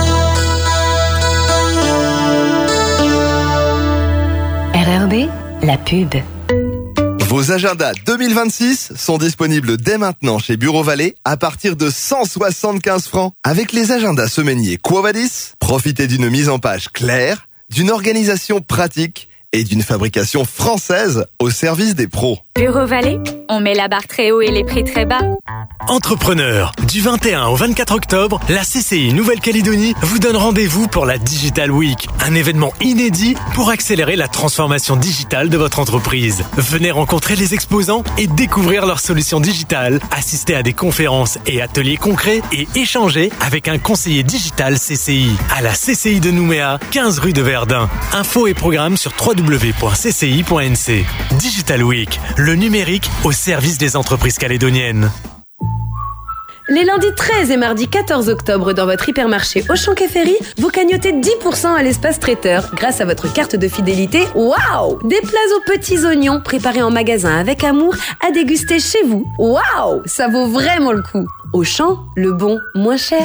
R R B, la pub. Vos agendas deux mille vingt-six sont disponibles dès maintenant chez Bureau Vallée à partir de cent soixante-quinze francs. Avec les agendas semainiers Quo Vadis, profitez d'une mise en page claire, d'une organisation pratique et d'une fabrication française au service des pros. Bureau Vallée, on met la barre très haut et les prix très bas. Entrepreneurs, du vingt et un au vingt-quatre octobre, la C C I Nouvelle-Calédonie vous donne rendez-vous pour la Digital Week, un événement inédit pour accélérer la transformation digitale de votre entreprise. Venez rencontrer les exposants et découvrir leurs solutions digitales, assister à des conférences et ateliers concrets et échanger avec un conseiller digital C C I à la C C I de Nouméa, quinze rue de Verdun. Infos et programmes sur w w w point c c i point n c. Digital Week, le numérique au service des entreprises calédoniennes. Les lundis treize et mardi quatorze octobre dans votre hypermarché Auchan-Quai-Ferry, vous cagnotez dix pour cent à l'espace traiteur grâce à votre carte de fidélité. Waouh! Des plats aux petits oignons préparés en magasin avec amour à déguster chez vous. Waouh! Ça vaut vraiment le coup. Auchan, le bon, moins cher.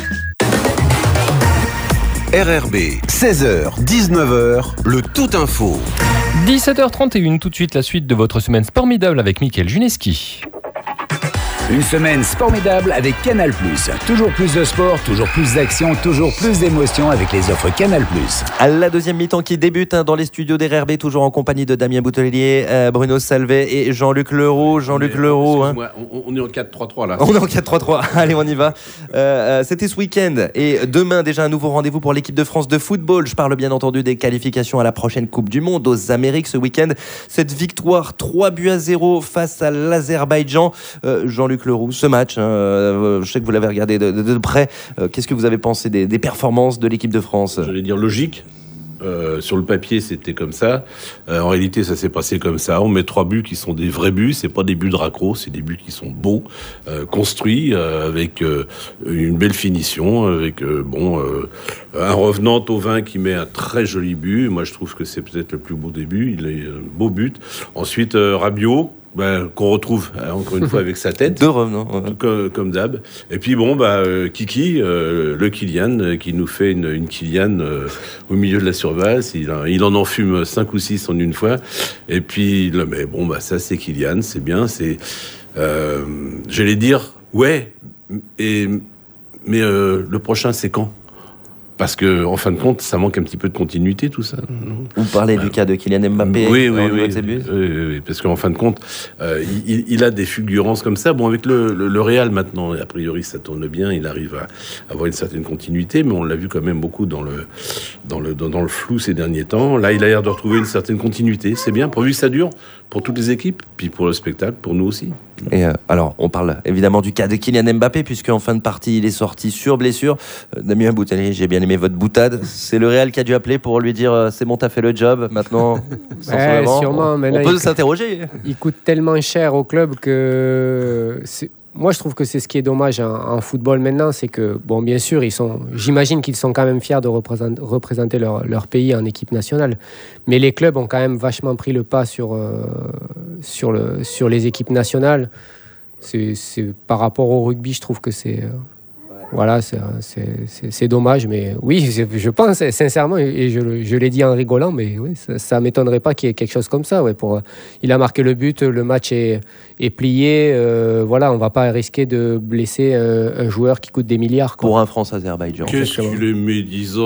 R R B, seize heures, dix-neuf heures, le tout info. dix-sept heures trente et une, tout de suite la suite de votre semaine formidable avec Mickaël Juneski. Une semaine formidable avec Canal plus. Toujours plus de sport, toujours plus d'action, toujours plus d'émotions avec les offres Canal plus. À la deuxième mi-temps qui débute hein, dans les studios d'R R B, toujours en compagnie de Damien Boutelier, euh, Bruno Salvet et Jean-Luc Leroux. Jean-Luc Leroux. Hein. On, on est en quatre trois trois là. On est en quatre trois trois. Allez, on y va. Euh, c'était ce week-end et demain déjà un nouveau rendez-vous pour l'équipe de France de football. Je parle bien entendu des qualifications à la prochaine Coupe du Monde aux Amériques ce week-end. Cette victoire trois buts à zéro face à l'Azerbaïdjan. Euh, Jean-Luc Leroux, ce match, hein, je sais que vous l'avez regardé de, de, de près. Euh, qu'est-ce que vous avez pensé des, des performances de l'équipe de France ? J'allais dire logique. Euh, sur le papier, c'était comme ça. Euh, en réalité, ça s'est passé comme ça. On met trois buts qui sont des vrais buts. C'est pas des buts de raccro, c'est des buts qui sont beaux, euh, construits euh, avec euh, une belle finition, avec euh, bon euh, un revenant Thauvin qui met un très joli but. Moi, je trouve que c'est peut-être le plus beau des buts. Il est un beau but. Ensuite, euh, Rabiot. Ben, qu'on retrouve encore une fois avec sa tête, deux revenants, ouais. comme, comme d'hab. Et puis bon, bah euh, Kiki, euh, le Kylian, euh, qui nous fait une, une Kylian euh, au milieu de la surface. Il, a, il en enfume cinq ou six en une fois. Et puis, le, mais bon, bah ça c'est Kylian, c'est bien. C'est, euh, j'allais dire, ouais. Et mais euh, le prochain, c'est quand ? Parce que, en fin de compte, ça manque un petit peu de continuité, tout ça. Vous parlez du cas de Kylian Mbappé. Oui, oui, oui, oui, oui, parce qu'en fin de compte, euh, il, il a des fulgurances comme ça. Bon, avec le, le, le Real maintenant, a priori, ça tourne bien. Il arrive à avoir une certaine continuité, mais on l'a vu quand même beaucoup dans le dans le dans, dans le flou ces derniers temps. Là, il a l'air de retrouver une certaine continuité. C'est bien, pourvu que ça dure pour toutes les équipes, puis pour le spectacle, pour nous aussi. Et euh, alors, on parle évidemment du cas de Kylian Mbappé, puisque en fin de partie, il est sorti sur blessure. Euh, Damien Boutelier, j'ai bien aimé votre boutade. C'est le Real qui a dû appeler pour lui dire euh, c'est bon, t'as fait le job. Maintenant, sans ouais, sûrement, on, mais on là, peut il s'interroger. Il coûte tellement cher au club que c'est... moi, je trouve que c'est ce qui est dommage en, en football maintenant, c'est que, bon, bien sûr, ils sont, j'imagine qu'ils sont quand même fiers de représenter, représenter leur, leur pays en équipe nationale, mais les clubs ont quand même vachement pris le pas sur, euh, sur, le, sur les équipes nationales. C'est, c'est, par rapport au rugby, je trouve que c'est... Euh, Voilà, c'est, c'est, c'est, c'est dommage, mais oui, je pense sincèrement, et je, je l'ai dit en rigolant, mais oui, ça ne m'étonnerait pas qu'il y ait quelque chose comme ça. Ouais, pour, il a marqué le but, le match est, est plié. Euh, voilà, on ne va pas risquer de blesser un, un joueur qui coûte des milliards. Quoi. Pour un France-Azerbaïdjan. Qu'est-ce qu'il est médisant.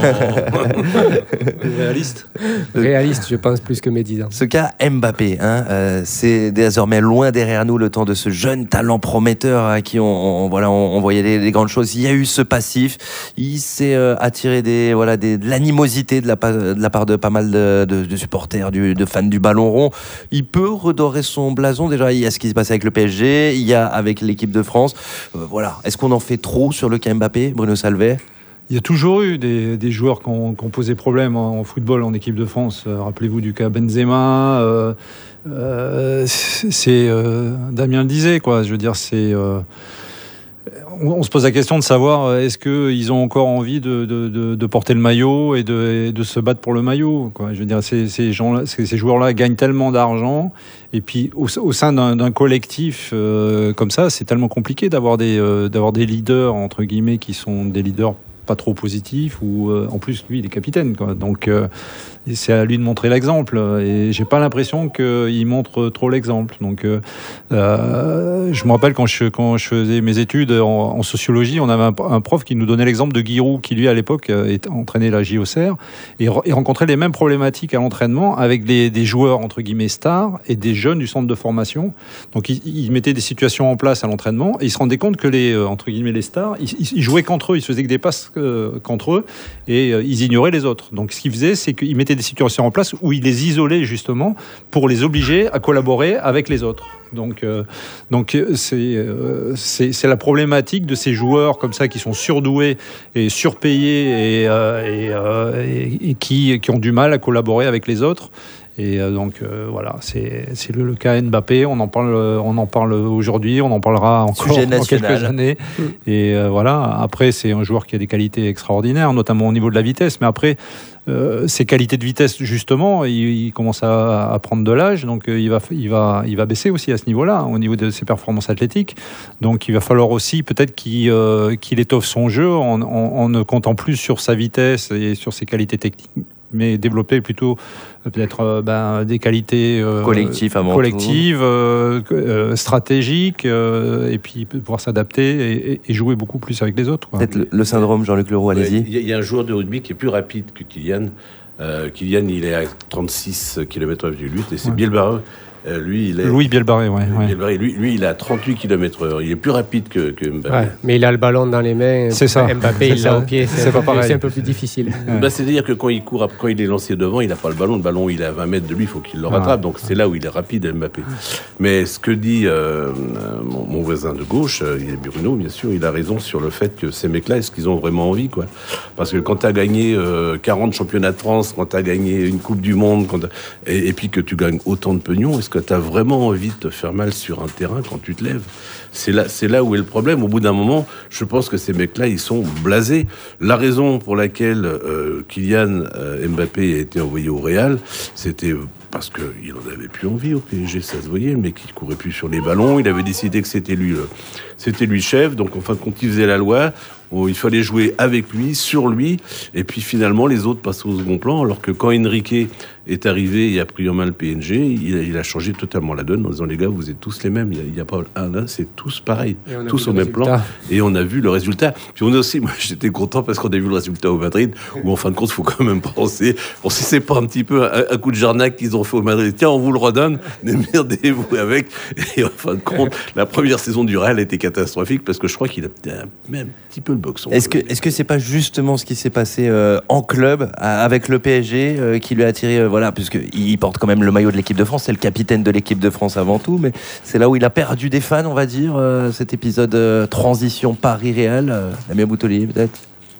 Réaliste. Réaliste, je pense, plus que médisant. Ce cas Mbappé, hein, euh, c'est désormais loin derrière nous le temps de ce jeune talent prometteur à qui on, on, voilà, on, on voyait des, des grandes chose. Il y a eu ce passif, il s'est euh, attiré des, voilà, des, de l'animosité de la, de la part de pas mal de, de, de supporters, du, de fans du ballon rond. Il peut redorer son blason. Déjà, il y a ce qui se passe avec le P S G, il y a avec l'équipe de France. Euh, voilà. Est-ce qu'on en fait trop sur le cas Mbappé, Bruno Salvet ? Il y a toujours eu des, des joueurs qui ont, qui ont posé problème en, en football, en équipe de France. Euh, rappelez-vous du cas Benzema. Euh, euh, c'est euh, Damien le disait, quoi. Je veux dire, c'est... Euh, On se pose la question de savoir est-ce qu'ils ont encore envie de, de, de, de porter le maillot et de, et de se battre pour le maillot, quoi. Je veux dire, ces, ces, gens-là, ces, ces joueurs-là gagnent tellement d'argent, et puis au, au sein d'un, d'un collectif euh, comme ça, c'est tellement compliqué d'avoir des, euh, d'avoir des leaders, entre guillemets, qui sont des leaders pas trop positifs, ou euh, en plus lui il est capitaine, quoi. Donc euh, c'est à lui de montrer l'exemple, et j'ai pas l'impression qu'il montre trop l'exemple. Donc euh, euh, je me rappelle quand je, quand je faisais mes études en, en sociologie, on avait un, un prof qui nous donnait l'exemple de Giroud, qui lui à l'époque était entraîné la J O C R et, et rencontrait les mêmes problématiques à l'entraînement avec des, des joueurs entre guillemets stars et des jeunes du centre de formation. Donc il, il mettait des situations en place à l'entraînement, et il se rendait compte que les entre guillemets les stars, ils, ils jouaient qu'entre eux, ils se faisaient que des passes qu'entre eux, et euh, ils ignoraient les autres. Donc ce qu'ils faisaient, c'est qu'ils mettaient des situations en place où ils les isolaient justement pour les obliger à collaborer avec les autres. Donc, euh, donc c'est, euh, c'est, c'est la problématique de ces joueurs comme ça qui sont surdoués et surpayés et, euh, et, euh, et, et qui, qui ont du mal à collaborer avec les autres. Et euh, donc euh, voilà, c'est, c'est le, le cas Mbappé. On en parle, on en parle aujourd'hui, on en parlera encore dans quelques années. Mmh. Et euh, voilà. Après, c'est un joueur qui a des qualités extraordinaires, notamment au niveau de la vitesse. Mais après, euh, ses qualités de vitesse, justement, il, il commence à, à prendre de l'âge, donc euh, il va, il va, il va baisser aussi à ce niveau-là, au niveau de ses performances athlétiques. Donc, il va falloir aussi peut-être qu'il, euh, qu'il étoffe son jeu en, en, en ne comptant plus sur sa vitesse et sur ses qualités techniques, mais développer plutôt euh, peut-être euh, ben, des qualités euh, collectives, avant collectives euh, euh, stratégiques, euh, et puis pouvoir s'adapter et, et jouer beaucoup plus avec les autres, quoi. Peut-être le, le syndrome Jean-Luc Leroux, allez-y. Il ouais, y, y a un joueur de rugby qui est plus rapide que Kylian. Euh, Kylian, il est à trente-six kilomètres heure du lutte, et c'est ouais. Bielbarré. Euh, lui, il est... Louis Bielbarré, ouais. Louis Bielbarré, lui, lui, il a trente-huit kilomètres heure. Il est plus rapide que, que Mbappé. Ouais, mais il a le ballon dans les mains. C'est ça. Mbappé, c'est il l'a au pied. C'est, c'est, pas pareil. C'est un peu plus difficile. Ouais. Bah, c'est-à-dire que quand il court, quand il est lancé devant, il n'a pas le ballon. Le ballon, il est à vingt mètres de lui, il faut qu'il le rattrape. Ouais. Donc c'est là où il est rapide, Mbappé. Mais ce que dit euh, mon, mon voisin de gauche, euh, il est Bruno, bien sûr, il a raison sur le fait que ces mecs-là, est-ce qu'ils ont vraiment envie, quoi? Parce que quand tu as gagné euh, quarante championnats de France, quand tu as gagné une Coupe du Monde, quand et, et puis que tu gagnes autant de pognon, est-ce que tu as vraiment envie de te faire mal sur un terrain quand tu te lèves? C'est là, c'est là où est le problème. Au bout d'un moment, je pense que ces mecs-là, ils sont blasés. La raison pour laquelle euh, Kylian euh, Mbappé a été envoyé au Real, c'était parce qu'il n'en avait plus envie au P S G, ça se voyait. Le mec, il courait plus sur les ballons. Il avait décidé que c'était lui, le, c'était lui chef. Donc, en fin de compte, il faisait la loi. Bon, il fallait jouer avec lui, sur lui, et puis finalement les autres passaient au second plan, alors que quand Enrique est arrivé et a pris en main le P S G, il a, il a changé totalement la donne en disant les gars, vous êtes tous les mêmes, il n'y a, a pas un là, c'est tous pareil, tous au même résultat. Plan, et on a vu le résultat. Puis on a aussi, moi j'étais content parce qu'on a vu le résultat au Madrid, où en fin de compte, il faut quand même penser, bon si c'est pas un petit peu un, un coup de jarnac qu'ils ont fait au Madrid, tiens on vous le redonne, démerdez-vous avec, et en fin de compte, la première saison du Real était catastrophique parce que je crois qu'il a même un petit peu boxon. Est-ce que est-ce que c'est pas justement ce qui s'est passé euh, en club avec le P S G euh, qui lui a attiré euh, voilà, puisque il porte quand même le maillot de l'équipe de France, c'est le capitaine de l'équipe de France avant tout, mais c'est là où il a perdu des fans, on va dire, euh, cet épisode euh, transition Paris-Real. euh, Damien Boutolier peut-être.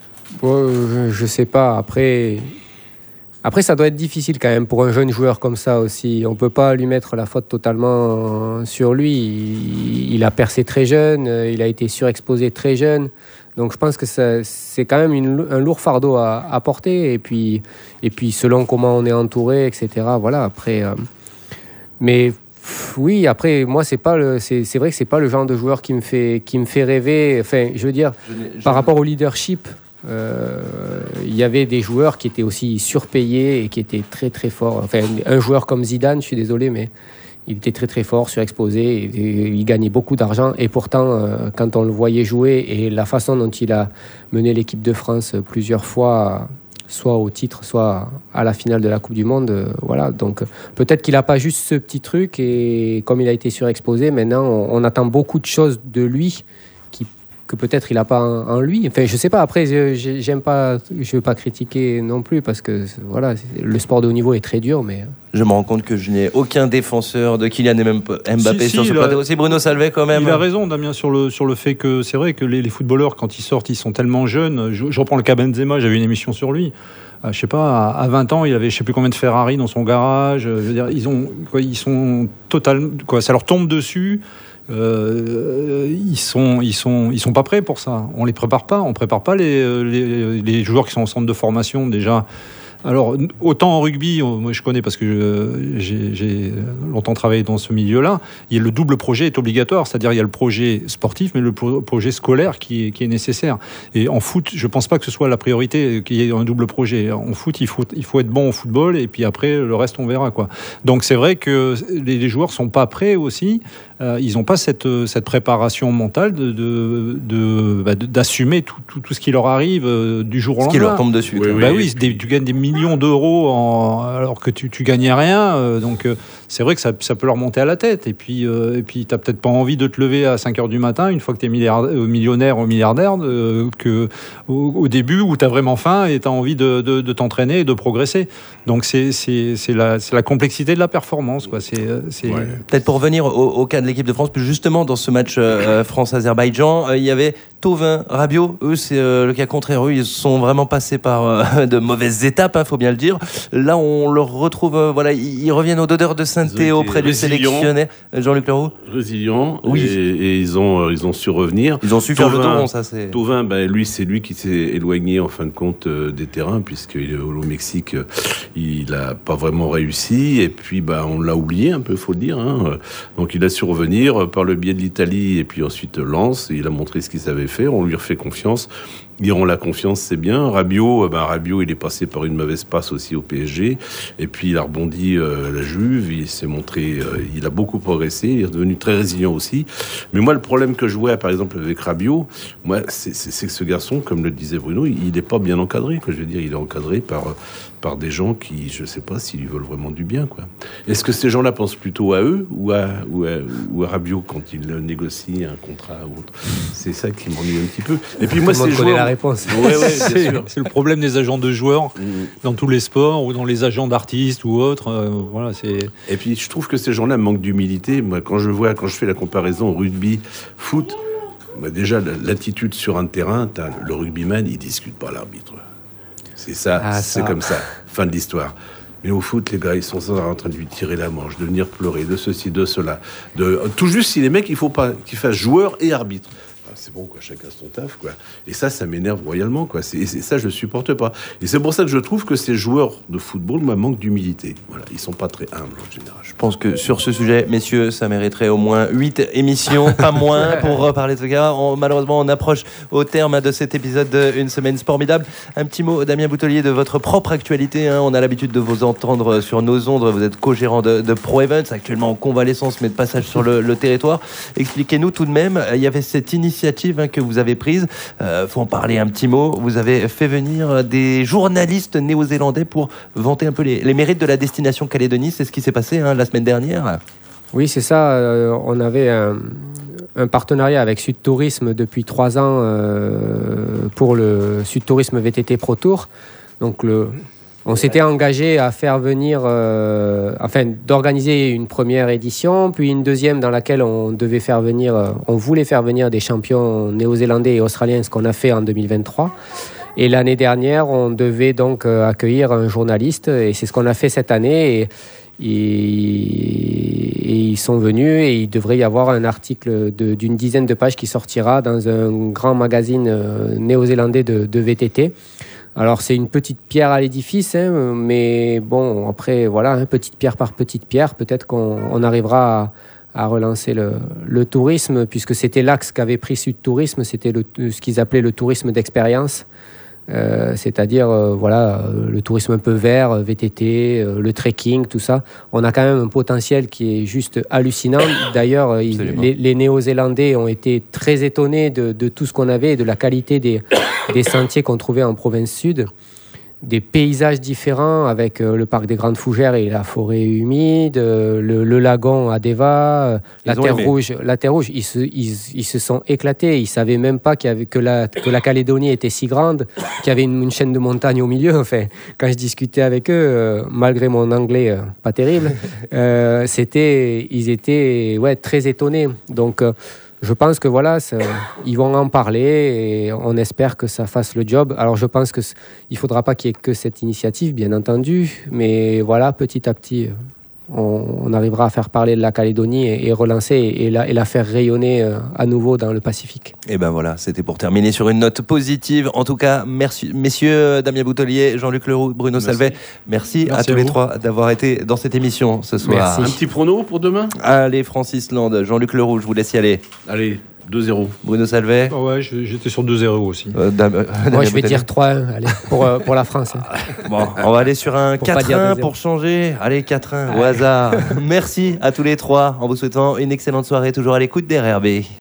Ouais, je sais pas. Après. Après, ça doit être difficile quand même pour un jeune joueur comme ça aussi. On ne peut pas lui mettre la faute totalement sur lui. Il, il a percé très jeune, il a été surexposé très jeune. Donc je pense que ça, c'est quand même une, un lourd fardeau à, à porter. Et puis, et puis selon comment on est entouré, et cetera. Voilà, après, euh, mais Oui, après, moi, c'est pas le, c'est, c'est vrai que c'est pas le genre de joueur qui me fait, qui me fait rêver. Enfin, je veux dire, je je par rapport au leadership, il euh, y avait des joueurs qui étaient aussi surpayés et qui étaient très très forts. Enfin, un joueur comme Zidane, je suis désolé, mais il était très très fort, surexposé, et, et, il gagnait beaucoup d'argent. Et pourtant, euh, quand on le voyait jouer et la façon dont il a mené l'équipe de France plusieurs fois, soit au titre, soit à la finale de la Coupe du Monde, euh, voilà. Donc peut-être qu'il n'a pas juste ce petit truc, et comme il a été surexposé, maintenant on, on attend beaucoup de choses de lui qui que peut-être il n'a pas en, en lui. Enfin, je sais pas. Après, je, j'aime pas, je veux pas critiquer non plus, parce que voilà, le sport de haut niveau est très dur, mais. Je me rends compte que je n'ai aucun défenseur de Kylian et même Mbappé si, sur si, ce plateau. C'est Bruno Salvet quand même. Il a raison, Damien, sur le, sur le fait que c'est vrai que les, les footballeurs, quand ils sortent, ils sont tellement jeunes. Je, je reprends le cas Benzema, j'avais une émission sur lui. Euh, je sais pas, à, à vingt ans, il avait je sais plus combien de Ferrari dans son garage. Je veux dire, ils ont, quoi, ils sont totalement, quoi, ça leur tombe dessus. Euh, ils sont, ils sont, ils sont pas prêts pour ça. On les prépare pas. On prépare pas les, les, les joueurs qui sont en centre de formation déjà. Alors, autant en rugby, moi je connais parce que je, j'ai, j'ai longtemps travaillé dans ce milieu-là, il y a le double projet est obligatoire, c'est-à-dire il y a le projet sportif, mais le pro- projet scolaire qui est, qui est nécessaire. Et en foot, je pense pas que ce soit la priorité qu'il y ait un double projet. En foot, il faut, il faut être bon au football, et puis après, le reste, on verra, quoi. Donc, c'est vrai que les, les joueurs sont pas prêts aussi. Euh, ils n'ont pas cette, cette préparation mentale de, de, de, bah, de, d'assumer tout, tout, tout ce qui leur arrive euh, du jour au lendemain. Ce qui leur tombe dessus. Oui, oui, bah oui, des, tu gagnes des millions d'euros en, alors que tu, tu gagnais rien. Euh, donc, euh, c'est vrai que ça, ça peut leur monter à la tête. Et puis, euh, et puis tu n'as peut-être pas envie de te lever à cinq heures du matin, une fois que tu es millionnaire ou milliardaire, euh, que, au, au début où tu as vraiment faim et tu as envie de, de, de t'entraîner et de progresser. Donc, c'est, c'est, c'est, la, c'est la complexité de la performance, quoi. C'est, c'est... Ouais. Peut-être pour revenir au, au cas de l'équipe de France, plus justement dans ce match euh, France-Azerbaïdjan, euh, il y avait Thauvin, Rabiot. Eux, c'est euh, le cas contraire. Eux, ils sont vraiment passés par euh, de mauvaises étapes, il hein, faut bien le dire. Là, on leur retrouve, euh, voilà, ils, ils reviennent au dodeur de sainteté auprès du sélectionnaire Jean-Luc Leroux. Résilient, oui. et, et ils ont, euh, ils ont su revenir. Ils ont su Thauvin, faire le dos rond, ça c'est. Thauvin, ben lui, c'est lui qui s'est éloigné en fin de compte euh, des terrains, puisqu'il est au Mexique, euh, il a pas vraiment réussi, et puis ben on l'a oublié un peu, faut le dire. Hein. Donc il a su revenir par le biais de l'Italie, et puis ensuite Lens. Il a montré ce qu'il savait faire. On lui refait confiance. Ils auront la confiance, c'est bien. Rabiot, ben Rabiot, il est passé par une mauvaise passe aussi au P S G, et puis il a rebondi euh, la Juve. Il s'est montré, euh, il a beaucoup progressé. Il est devenu très résilient aussi. Mais moi, le problème que je vois, par exemple, avec Rabiot, moi, c'est, c'est, c'est que ce garçon, comme le disait Bruno, il n'est pas bien encadré. Que je veux dire, il est encadré par par des gens qui, je ne sais pas s'ils lui veulent vraiment du bien, quoi. Est-ce que ces gens-là pensent plutôt à eux ou à ou à, ou à Rabiot quand ils négocient un contrat ou autre? C'est ça qui m'ennuie un petit peu. Et puis moi, c'est joueurs... la réponse. Ouais, ouais, c'est, c'est le problème des agents de joueurs mmh. dans tous les sports ou dans les agents d'artistes ou autres. Euh, voilà, c'est. Et puis je trouve que ces gens-là manquent d'humilité. Moi, quand je vois, quand je fais la comparaison rugby, foot, bah déjà l'attitude sur un terrain, t'as le rugbyman, il discute pas l'arbitre. C'est ça, ah, c'est ça. Comme ça. Fin de l'histoire. Mais au foot, les gars, ils sont en train de lui tirer la manche, de venir pleurer, de ceci, de cela. De... Tout juste, si les mecs, il faut pas qu'ils fassent joueur et arbitre. C'est bon, quoi, chacun son taf, quoi. Et ça, ça m'énerve royalement, quoi. C'est, c'est ça, je supporte pas. Et c'est pour ça que je trouve que ces joueurs de football, moi, manquent d'humilité. Voilà, ils sont pas très humbles en général. Je pense que sur ce sujet, messieurs, ça mériterait au moins huit émissions, pas moins, pour reparler de ce gars. On, malheureusement, on approche au terme de cet épisode d'une semaine formidable. Un petit mot, Damien Boutelier, de votre propre actualité. Hein. On a l'habitude de vous entendre sur nos ondes. Vous êtes co-gérant de, de Pro Events, actuellement en convalescence, mais de passage sur le, le territoire. Expliquez-nous tout de même, il y avait cette initiative que vous avez prise, euh, faut en parler un petit mot. Vous avez fait venir des journalistes néo-zélandais pour vanter un peu les, les mérites de la destination Calédonie. C'est ce qui s'est passé hein, la semaine dernière. Oui, c'est ça. Euh, on avait un, un partenariat avec Sud Tourisme depuis trois ans euh, pour le Sud Tourisme V T T Pro Tour. Donc le On s'était engagé à faire venir, euh, enfin, d'organiser une première édition, puis une deuxième dans laquelle on devait faire venir, euh, on voulait faire venir des champions néo-zélandais et australiens, ce qu'on a fait en deux mille vingt-trois. Et l'année dernière, on devait donc euh, accueillir un journaliste, et c'est ce qu'on a fait cette année. Et, et, et ils sont venus, et il devrait y avoir un article de, d'une dizaine de pages qui sortira dans un grand magazine euh, néo-zélandais de, de V T T. Alors c'est une petite pierre à l'édifice, hein, mais bon, après, voilà, hein, petite pierre par petite pierre, peut-être qu'on on arrivera à, à relancer le, le tourisme, puisque c'était l'axe qu'avait pris Sud Tourisme, c'était le, ce qu'ils appelaient le tourisme d'expérience. Euh, c'est-à-dire euh, voilà, euh, le tourisme un peu vert, V T T, euh, le trekking, tout ça. On a quand même un potentiel qui est juste hallucinant. D'ailleurs, euh, il, les, les Néo-Zélandais ont été très étonnés de, de tout ce qu'on avait et de la qualité des, des sentiers qu'on trouvait en province sud. Des paysages différents avec euh, le parc des Grandes Fougères et la forêt humide, euh, le, le lagon à Deva, euh, la terre rouge. La terre rouge, ils se, ils, ils se sont éclatés. Ils savaient même pas qu'il y avait, que, la, que la Calédonie était si grande, qu'il y avait une, une chaîne de montagnes au milieu. Enfin, quand je discutais avec eux, euh, malgré mon anglais euh, pas terrible, euh, c'était, ils étaient ouais, très étonnés. Donc, euh, je pense que voilà, ça, ils vont en parler et on espère que ça fasse le job. Alors je pense qu'il ne faudra pas qu'il y ait que cette initiative, bien entendu, mais voilà, petit à petit, on, on arrivera à faire parler de la Calédonie et, et relancer et la, et la faire rayonner euh, à nouveau dans le Pacifique. Et ben voilà, c'était pour terminer sur une note positive. En tout cas, merci, messieurs Damien Boutelier, Jean-Luc Leroux, Bruno merci. Salvet. Merci, merci à, à tous les trois d'avoir été dans cette émission ce soir. Merci. Un petit prono pour demain ? Allez, Francis Land, Jean-Luc Leroux, je vous laisse y aller. Allez. deux zéro. Bruno Salvet. Oh ouais, j'étais sur deux zéro aussi. Euh, Dam- euh, Moi, je vais dire trois un, allez, pour, euh, pour la France. Hein. Bon, on va aller sur un quatre un pour changer. Allez, quatre un, au hasard. Merci à tous les trois, en vous souhaitant une excellente soirée, toujours à l'écoute d'R R B.